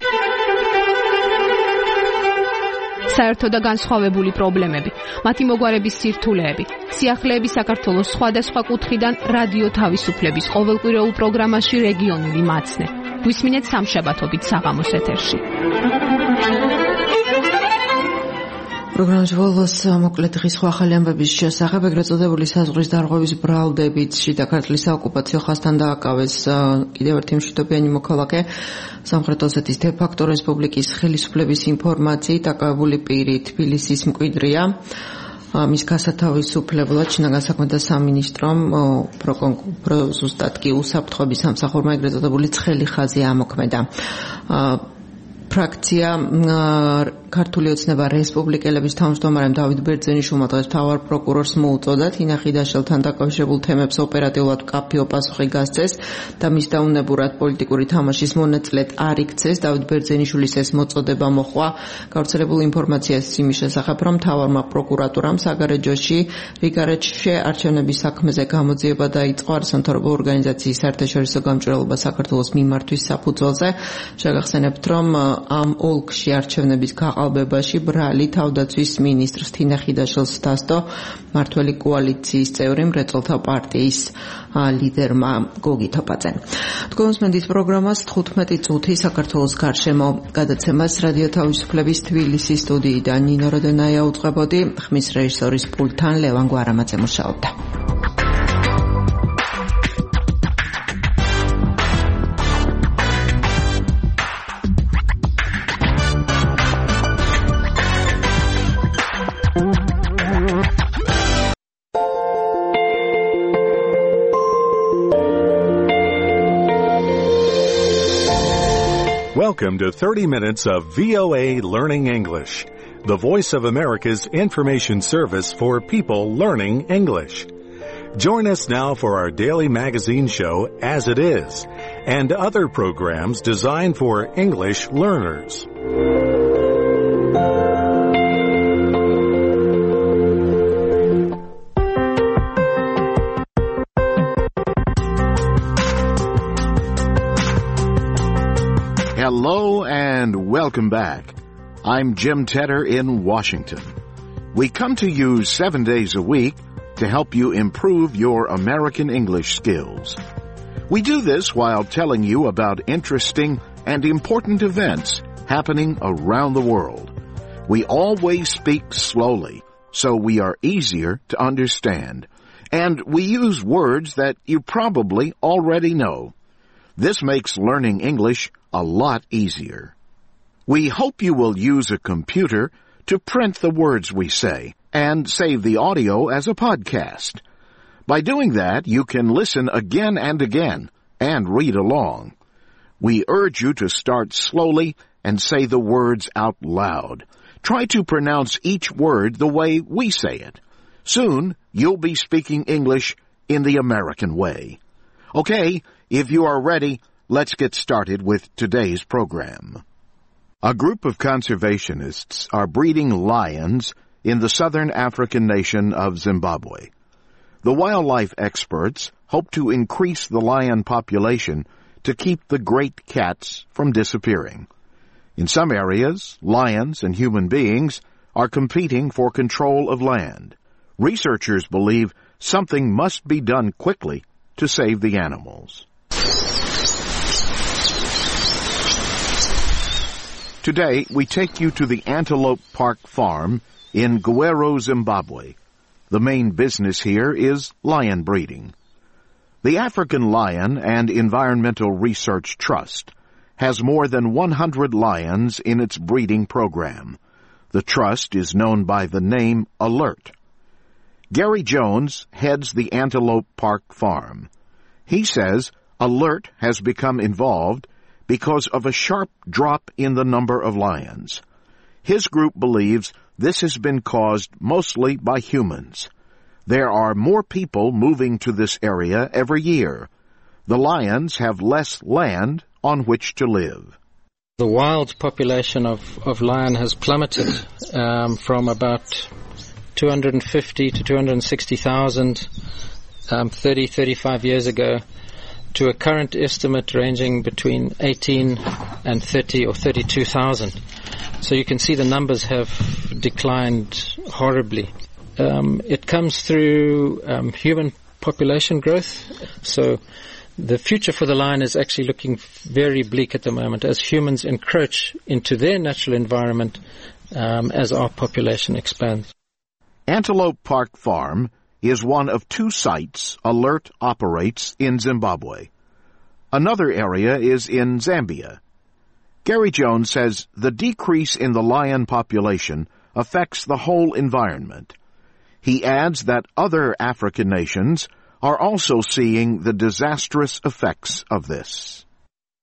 საერთო და განსხვავებული პრობლემები, მათი მოგვარების სირთულეები, სიახლეები საქართველოს სხვადასხვა კუთხიდან რადიო თავისუფლების ყოველკვირეულ პროგრამაში რეგიონული მაცნე. გვისმინეთ სამშაბათობით საღამოს ეთერში. პროგრამის ბოლოს მოკლედ დღის სხვა ახალი ამბების შესახებ, ეგრეთ წოდებული საზღვრის დარღვევის ბრალდებით შიდა ქართლის საოკუპაციო ხაზთან დააკავეს კიდევ ერთი მშვიდობიანი მოქალაქე. სამხრეთ ოსეთის დე-ფაქტო რესპუბლიკის ხელისუფლების ინფორმაციით აკავებული პირი თბილისის მკვიდრია. მის გასათავისუფლებლად შინაგან საქმეთა სამინისტრომ ზუსტად კი უსაფრთხოების სამსახურმა ეგრეთ წოდებული ცხელი ხაზი ამოქმედა. ფრაქცია ქართული ოცნება რესპუბლიკელების თავმჯდომარემ დავით ბერძენიშვილმა დღეს მთავარ პროკურორს მოუწოდა თინა ხიდაშელთან დაკავშირებულ თემებს ოპერატიულად მკაფიო პასუხი გასცეს და მის დაუნებურად პოლიტიკური თამაშის მონაწილედ არ იქცეს. დავით ბერძენიშვილის ეს მოწოდება მოჰყვა გავრცელებულ ინფორმაციას იმის შესახებ, რომ მთავარმა პროკურატურამ საგარეჯოში რიგარეჯში არჩევნების საქმეზე გამოძიება დაიწყო არასამთავრობო ორგანიზაციის საერთაშორისო გამჭვირვალობა საქართველოს მიმართვის საფუძველზე. შეგახსენებთ, რომ ამ ოლქში არჩევნების გაყალბებაში ბრალი თავდაცვის მინისტრს თინა ხიდაშელს დასდო მართველი კოალიციის წევრი მრეწველთა პარტიის ლიდერმა გოგი თოპაძემ. თქვენს პროგრამას 15 წუთი საქართველოს გარშემო გადაცემას რადიო თავისუფლების თბილისის სტუდიიდან ნინო როდენაია უწყებოდი, ხმის რეჟისორის პულტთან ლევან გვარამაძე მუშაობდა. Welcome to 30 minutes of VOA Learning English, the Voice of America's information service for people learning English. Join us now for our daily magazine show, As It Is, and other programs designed for English learners. Hello and welcome back. I'm Jim Tedder in Washington. We come to you 7 days a week to help you improve your American English skills. We do this while telling you about interesting and important events happening around the world. We always speak slowly, so we are easier to understand. And we use words that you probably already know. This makes learning English a lot easier. We hope you will use a computer to print the words we say and save the audio as a podcast. By doing that, you can listen again and again and read along. We urge you to start slowly and say the words out loud. Try to pronounce each word the way we say it. Soon, you'll be speaking English in the American way. Okay, if you are ready, let's get started with today's program. A group of conservationists are breeding lions in the southern African nation of Zimbabwe. The wildlife experts hope to increase the lion population to keep the great cats from disappearing. In some areas, lions and human beings are competing for control of land. Researchers believe something must be done quickly to save the animals. Today, we take you to the Antelope Park Farm in Guero, Zimbabwe. The main business here is lion breeding. The African Lion and Environmental Research Trust has more than 100 lions in its breeding program. The trust is known by the name Alert. Gary Jones heads the Antelope Park Farm. He says Alert has become involved because of a sharp drop in the number of lions. His group believes this has been caused mostly by humans. There are more people moving to this area every year. The lions have less land on which to live. The wild population of lion has plummeted from about 250 to 260,000 35 years ago to a current estimate ranging between 18 and 30 or 32,000. So you can see the numbers have declined horribly. It comes through human population growth. So the future for the lion is actually looking very bleak at the moment as humans encroach into their natural environment as our population expands. Antelope Park Farm is one of 2 sites Alert operates in Zimbabwe. Another area is in Zambia. Gary Jones says the decrease in the lion population affects the whole environment. He adds that other African nations are also seeing the disastrous effects of this.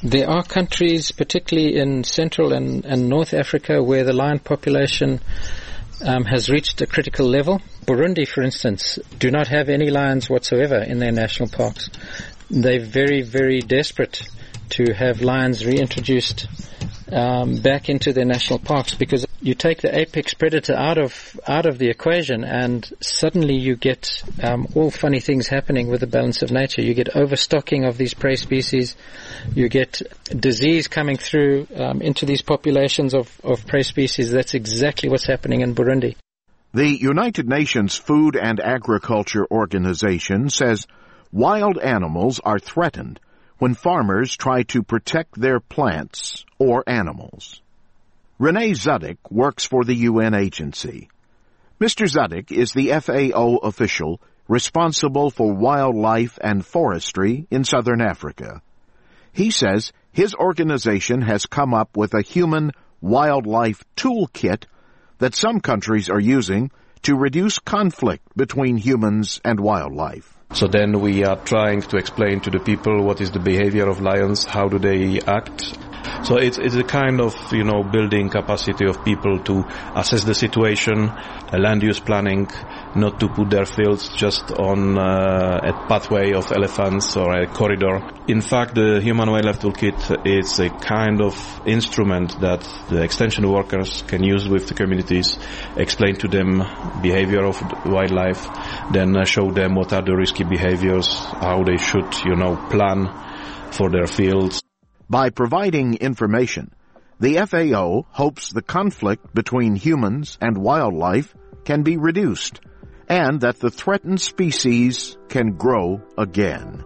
There are countries, particularly in Central and North Africa, where the lion population has reached a critical level. Burundi, for instance, do not have any lions whatsoever in their national parks. They're very, very desperate to have lions reintroduced back into their national parks, because you take the apex predator out of the equation and suddenly you get all funny things happening with the balance of nature. You get overstocking of these prey species, you get disease coming through into these populations of prey species. That's exactly what's happening in Burundi. The United Nations Food and Agriculture Organization says wild animals are threatened when farmers try to protect their plants or animals. Renee Zudek works for the UN agency. Mr. Zudek is the FAO official responsible for wildlife and forestry in southern Africa. He says his organization has come up with a human wildlife toolkit that some countries are using to reduce conflict between humans and wildlife. So then we are trying to explain to the people what is the behavior of lions, how do they act. So it's a kind of, building capacity of people to assess the situation, land use planning, not to put their fields just on a pathway of elephants or a corridor. In fact, the Human Wildlife Toolkit is a kind of instrument that the extension workers can use with the communities, explain to them behavior of wildlife, then show them what are the risky behaviors, how they should, plan for their fields. By providing information, the FAO hopes the conflict between humans and wildlife can be reduced and that the threatened species can grow again.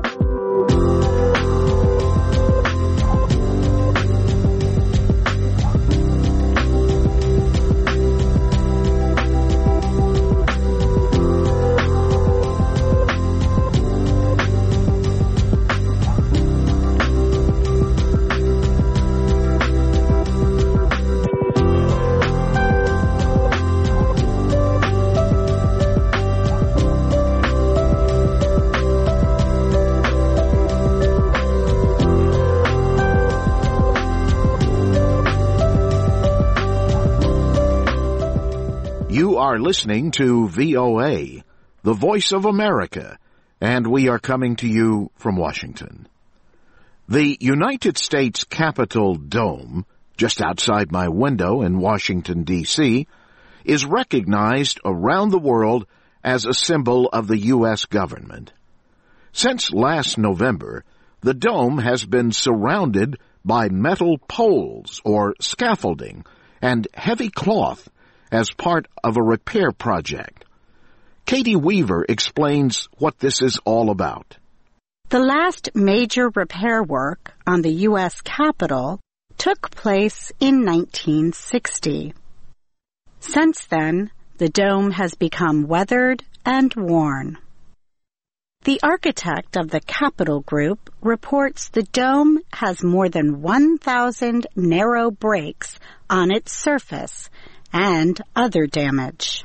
You are listening to VOA, the Voice of America, and we are coming to you from Washington. The United States Capitol Dome, just outside my window in Washington, D.C., is recognized around the world as a symbol of the U.S. government. Since last November, the dome has been surrounded by metal poles or scaffolding and heavy cloth as part of a repair project. Katie Weaver explains what this is all about. The last major repair work on the U.S. Capitol took place in 1960. Since then, the dome has become weathered and worn. The architect of the Capitol Group reports the dome has more than 1,000 narrow breaks on its surface and other damage.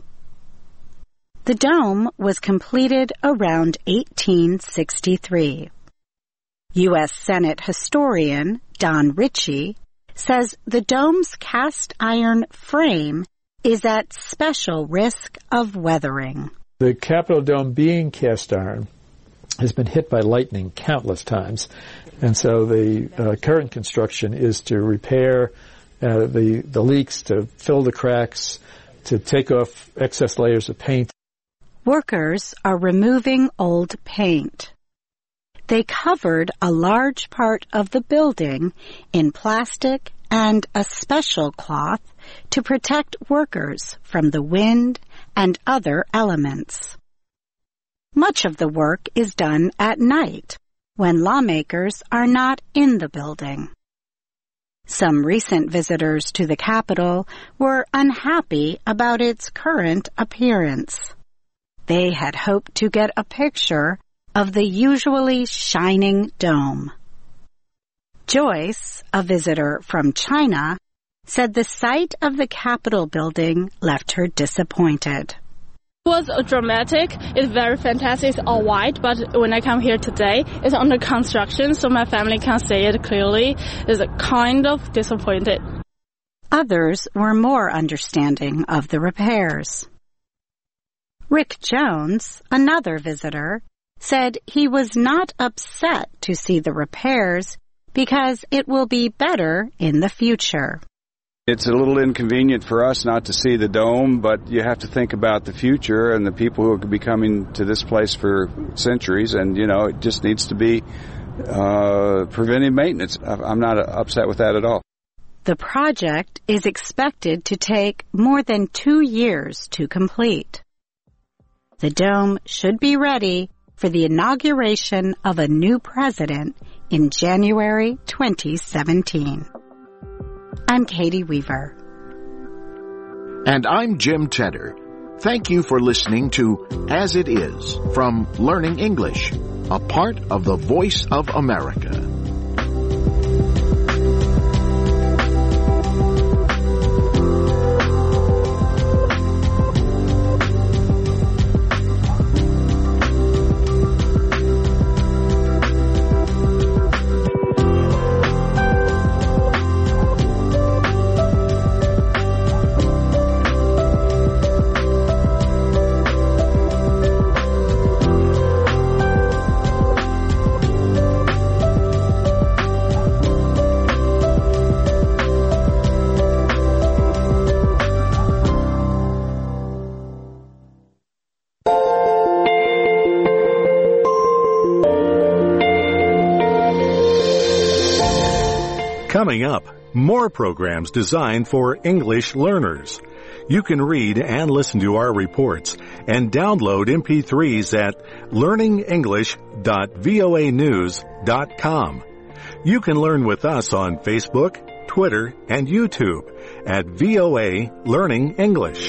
The dome was completed around 1863. U.S. Senate historian Don Ritchie says the dome's cast iron frame is at special risk of weathering. The Capitol Dome, being cast iron, has been hit by lightning countless times, and so the current construction is to repair the leaks, to fill the cracks, to take off excess layers of paint. Workers are removing old paint. They covered a large part of the building in plastic and a special cloth to protect workers from the wind and other elements. Much of the work is done at night, when lawmakers are not in the building. Some recent visitors to the Capitol were unhappy about its current appearance. They had hoped to get a picture of the usually shining dome. Joyce, a visitor from China, said the sight of the Capitol building left her disappointed. It was dramatic. It's very fantastic. It's all white, but when I come here today, it's under construction, so my family can't see it clearly. It's kind of disappointed. Others were more understanding of the repairs. Rick Jones, another visitor, said he was not upset to see the repairs because it will be better in the future. It's a little inconvenient for us not to see the dome, but you have to think about the future and the people who will be coming to this place for centuries, and, it just needs to be preventive maintenance. I'm not upset with that at all. The project is expected to take more than 2 years to complete. The dome should be ready for the inauguration of a new president in January 2017. I'm Katie Weaver. And I'm Jim Tedder. Thank you for listening to As It Is from Learning English, a part of the Voice of America. Coming up, more programs designed for English learners. You can read and listen to our reports and download MP3s at learningenglish.voanews.com. You can learn with us on Facebook, Twitter, and YouTube at VOA Learning English.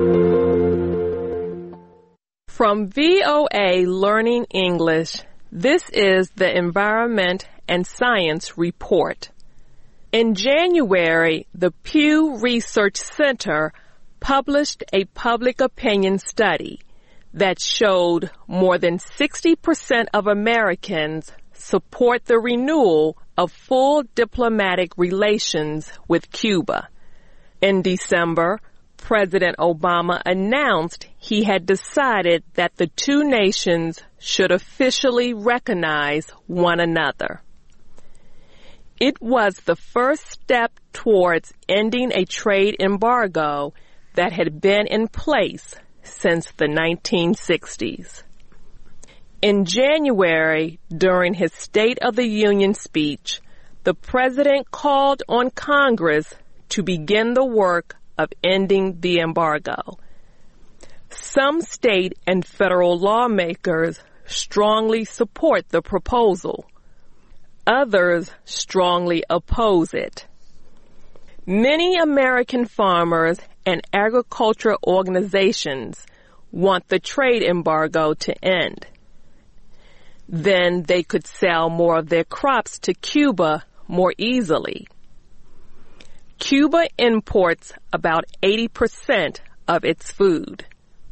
From VOA Learning English, this is the Environment and Science Report. In January, the Pew Research Center published a public opinion study that showed more than 60% of Americans support the renewal of full diplomatic relations with Cuba. In December, President Obama announced he had decided that the two nations should officially recognize one another. It was the first step towards ending a trade embargo that had been in place since the 1960s. In January, during his State of the Union speech, the president called on Congress to begin the work of ending the embargo. Some state and federal lawmakers strongly support the proposal. Others strongly oppose it. Many American farmers and agriculture organizations want the trade embargo to end. Then they could sell more of their crops to Cuba more easily. Cuba imports about 80% of its food.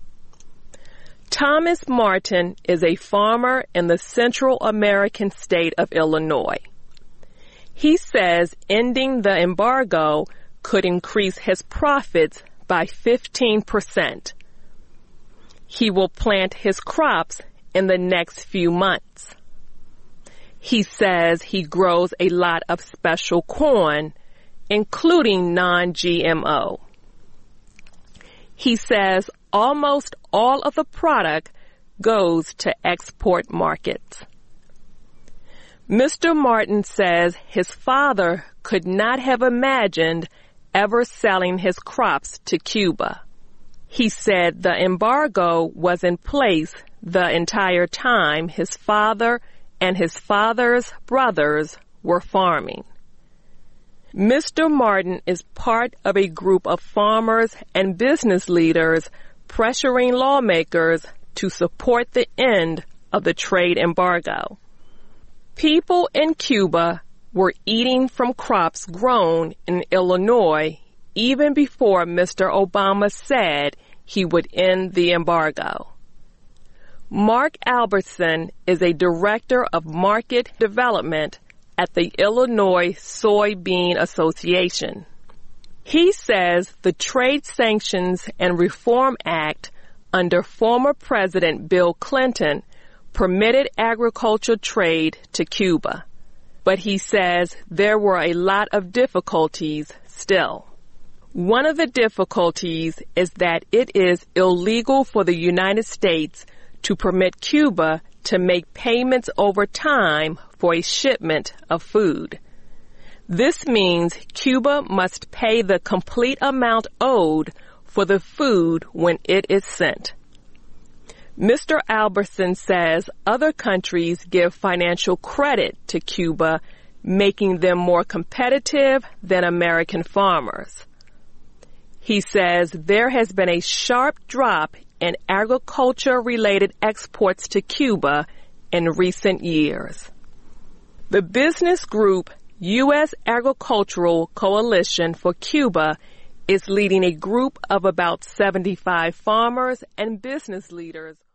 Thomas Martin is a farmer in the Central American state of Illinois. He says ending the embargo could increase his profits by 15%. He will plant his crops in the next few months. He says he grows a lot of special corn, including non-GMO. He says almost all of the product goes to export markets. Mr. Martin says his father could not have imagined ever selling his crops to Cuba. He said the embargo was in place the entire time his father and his father's brothers were farming. Mr. Martin is part of a group of farmers and business leaders pressuring lawmakers to support the end of the trade embargo. People in Cuba were eating from crops grown in Illinois even before Mr. Obama said he would end the embargo. Mark Albertson is a director of market development at the Illinois Soybean Association. He says the Trade Sanctions and Reform Act under former President Bill Clinton permitted agricultural trade to Cuba, but he says there were a lot of difficulties still. One of the difficulties is that it is illegal for the United States to permit Cuba to make payments over time for a shipment of food. This means Cuba must pay the complete amount owed for the food when it is sent. Mr. Albertson says other countries give financial credit to Cuba, making them more competitive than American farmers. He says there has been a sharp drop in agriculture-related exports to Cuba in recent years. The business group U.S. Agricultural Coalition for Cuba is leading a group of about 75 farmers and business leaders